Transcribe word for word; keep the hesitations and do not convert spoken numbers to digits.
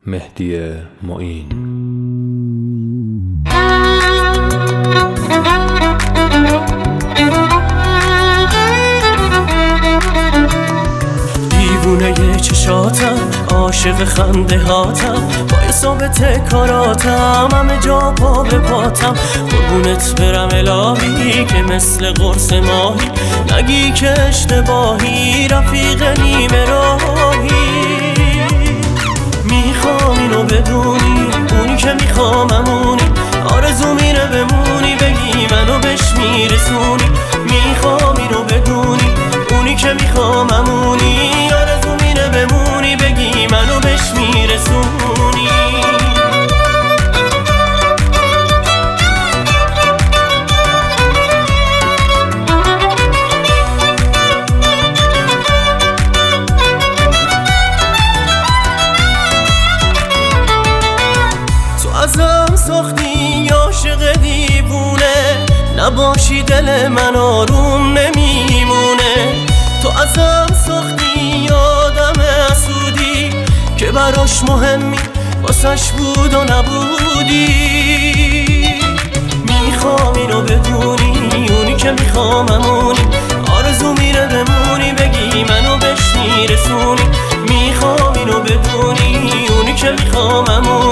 مهدی معین. دیوونه چشاتم، عاشق خنده هاتم، با ثابت کاراتم، همه جا پا به پاتم. قربونت برم الهی که مثل قرص ماهی نگی که اشتباهی، رفیق نیمه راهی. میخوام اینو بدونی، اونی که میخواممونی، آرزو میره بمونی، بگی منو بهش میرسونی. میخوام اینو بدونی، اونی که میخواممونی، آرزو میره بمونی، بگی منو بهش میرسونی. ازم ساختی عاشق دیوونه، نباشی دل من آروم نمیمونه. تو ازم ساختی آدم حسودی که براش مهمی واسش بود و نبودی. میخوام اینو بدونی، اونی که میخواممونی، آرزو میره بمونی، بگی منو بهش میرسونی. میخوام اینو بدونی، اونی که میخواممونی،